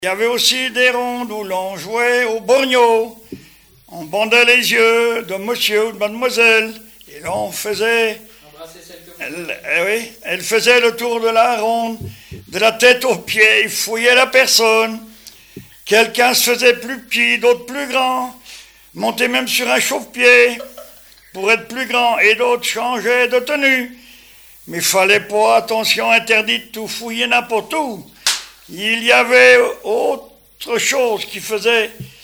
Il y avait aussi des rondes où l'on jouait au borgno. On bandait les yeux de monsieur ou de mademoiselle et l'on faisait... Elle faisait le tour de la ronde, de la tête aux pieds, il fouillait la personne. Quelqu'un se faisait plus petit, d'autres plus grands, montait même sur un chauffe-pied pour être plus grand, et d'autres changeaient de tenue. Mais il fallait pas, attention, interdit de tout fouiller n'importe où. Il y avait autre chose qui faisait